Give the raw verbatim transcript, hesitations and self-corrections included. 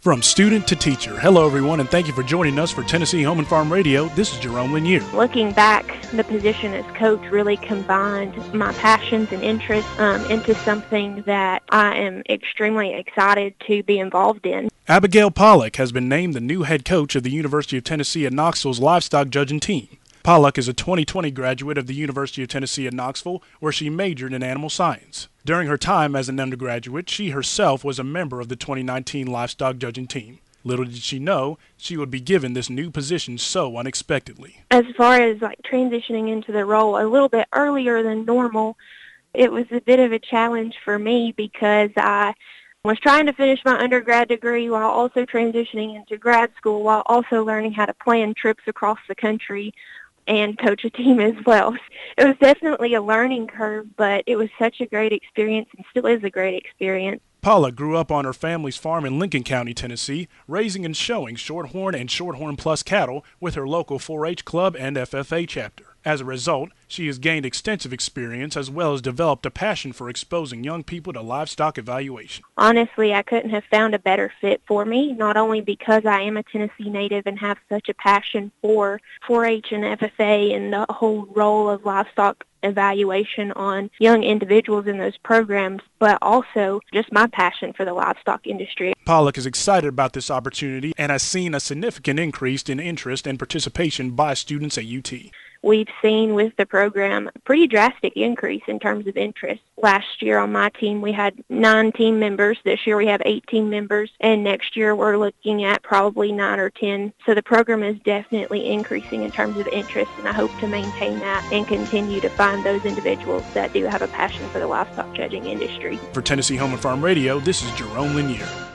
From student to teacher, hello everyone, and thank you for joining us for Tennessee Home and Farm Radio. This is Jerome Lanier. Looking back, the position as coach really combined my passions and interests um, into something that I am extremely excited to be involved in. Abigail Pollock has been named the new head coach of the University of Tennessee at Knoxville's livestock judging team. Pollock is a twenty twenty graduate of the University of Tennessee at Knoxville, where she majored in animal science. During her time as an undergraduate, she herself was a member of the twenty nineteen livestock judging team. Little did she know she would be given this new position so unexpectedly. As far as like transitioning into the role a little bit earlier than normal, it was a bit of a challenge for me because I was trying to finish my undergrad degree while also transitioning into grad school, while also learning how to plan trips across the country and coach a team as well. It was definitely a learning curve, but it was such a great experience and still is a great experience. Pollock grew up on her family's farm in Lincoln County, Tennessee, raising and showing Shorthorn and Shorthorn Plus cattle with her local four H club and F F A chapter. As a result, she has gained extensive experience as well as developed a passion for exposing young people to livestock evaluation. Honestly, I couldn't have found a better fit for me, not only because I am a Tennessee native and have such a passion for four H and F F A and the whole role of livestock evaluation on young individuals in those programs, but also just my passion for the livestock industry. Pollock is excited about this opportunity and has seen a significant increase in interest and participation by students at U T. We've seen with the program a pretty drastic increase in terms of interest. Last year on my team we had nine team members. This year we have eight team members, and next year we're looking at probably nine or ten. So the program is definitely increasing in terms of interest, and I hope to maintain that and continue to find those individuals that do have a passion for the livestock judging industry. For Tennessee Home and Farm Radio, this is Jerome Lanier.